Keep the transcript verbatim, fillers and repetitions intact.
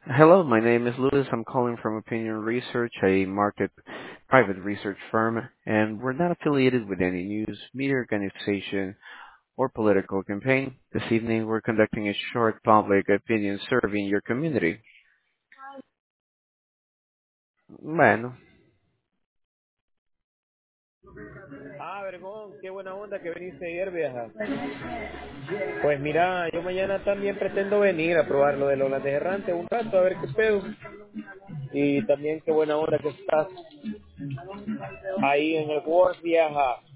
Hello, my name is Louis. I'm calling from Opinion Research, a market private research firm, and we're not affiliated with any news, media organization, or political campaign. This evening, we're conducting a short public opinion survey in your community. Bueno, Ah, Vergón, qué buena onda que viniste ayer, vieja. Pues mira, yo mañana también pretendo venir a probar lo del holandés errante un rato, a ver qué pedo. Y también qué buena onda que estás ahí en el Word, vieja.